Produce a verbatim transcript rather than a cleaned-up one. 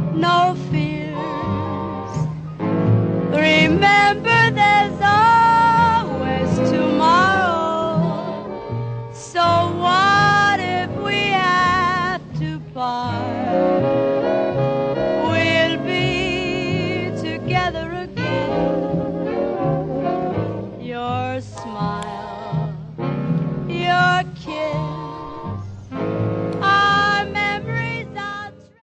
no fears. Remember, there's always tomorrow. So what if we have to part? We'll be together again. Your smile, your kiss,